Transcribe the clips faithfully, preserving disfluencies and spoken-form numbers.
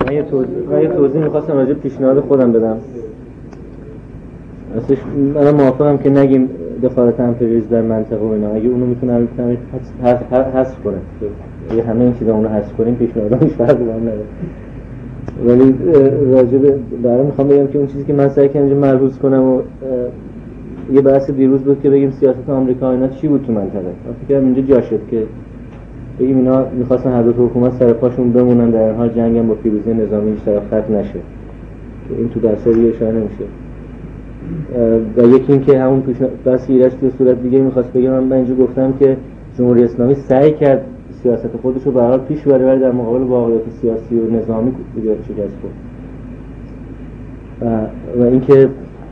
من یه توضیح من یه توضیح می‌خواستم راجع به پیشنهاد خودم بدم. اصلا من موافقم که نگیم دخالت امپریالیسم در منطقه و اینا، اگه اونو میتونن حذف کنن، اگه همه این چیزا اونو حذف کنیم پیشنهادش فرق با هم نداره. ولی راجع به برای میخوام بگم که اون چیزی که من سعی کردم اینجا ملحوظ کنم و یه بحث دیروز بود که بگیم سیاست آمریکا اینا چی بود تو منطقه. فکر کنم اینجا جا شد که بگیم اینا می‌خواستن هر دو تا حکومت سر پاشون بمونن، در این حال جنگ هم با پیروزی نظامی هیچ طرف ختم نشه. این تو بحث دیگه اشاره نمیشه. و یکی این که همون پیش بحث ایرج به صورت دیگه می‌خواست بگم، من اینجا گفتم که جمهوری اسلامی سعی کرد سیاست خودش رو به هر حال پیش ببره ولی در مقابل واقعیت سیاسی و نظامی دیگه شکست خورد. و اینکه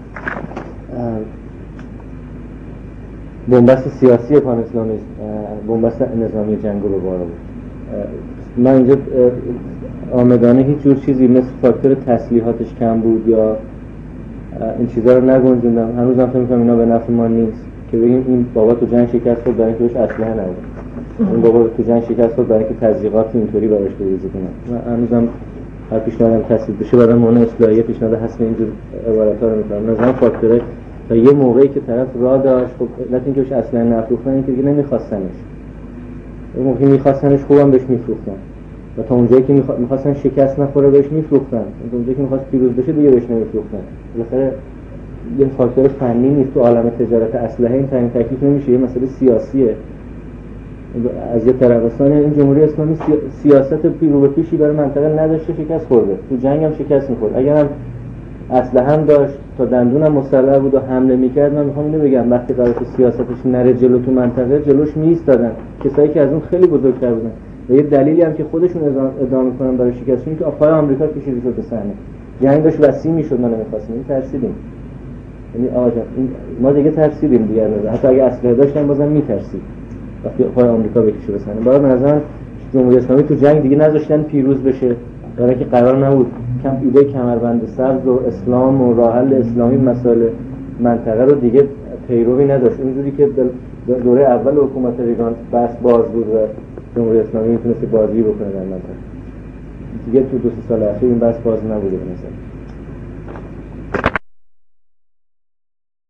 بنبست سیاسی پان اسلامیسم بنبست نظامی جنگ رو بارا بود. من اینجا آمدانه هیچ جور چیزی مثل فاکتور تسلیحاتش کم بود یا این چیزا رو نگنجوندم. هنوزم فکر می‌کنم اینا به نفع ما نیست که بگیم این بابا تو جنگ شکست خورد برای اینکه بهش اسلحه نبود، این بابا تو جنگ شکست خورد برای اینکه تزریقات اینطوری براش بریزه کنن. من هنوزم هر پیشنهادم تصویب بشه بعدم مون اصلاحیه پیشنهاد حذف اینجور عبارت‌ها رو می‌کنم. مثلا فاکتور تا یه موقعی که طرف راه داشت، خب علت اینکه بهش اسلحه نفروختن اینکه دیگه نمی‌خواستنش. اون موقعی می‌خواستنش خوبم بهش می‌فروختن. و تا اونجایی که می‌خواستن شکست نخوره بهش می‌فروختن. تا اونجایی که می‌خواست پیروز بشه دیگه بهش نمی‌فروختن. بالاخره یه فاکتور فنی نیست تو عالم تجارت اسلحه، این تعیین تکلیف نمیشه، یه مسئله سیاسیه. از یه طرف اصلا این جمهوری اسلامی سیاست پیرو به پیشی برای منطقه نداشته، شکست خورده. تو جنگ هم شکست می‌خورد. اگر هم اسلحه هم داشت تا دندون هم مسلح بود و حمله می‌کرد، من می‌خوام اینو بگم وقتی قرار سیاستش نره جلو تو منطقه جلوش می‌ایستادن کسایی که از اون خیلی بزرگتر بودن. و یه دلیلی هم که خودشون ادعا می‌کنن برای شکستشون که پای آمریکا کشیده شد به صحنه. جنگ داشت وسیع می‌شد، ما نمی‌خواستیم، این ترسیدیم. یعنی آقا ما دیگه ترسیدیم دیگه، حتی اگه اسلحه داشتن بازم می‌ترسید وقتی پای آمریکا بکشه بسنه. برای مثلا جمهوری اسلامی تو جنگ دیگه نذاشتن پیروز بشه، برای اینکه قرار نبود کم ایده کمربند سبز و اسلام و راه حل اسلامی مسائل منطقه رو دیگه پیروی نداشت. اونجوری که دوره اول حکومت ریگان بس باز بود و جمهوری اسلامی میتونست بازی بکنه در منطقه، دیگه تو دو سه سال اخیر این بس باز نبوده مثلا.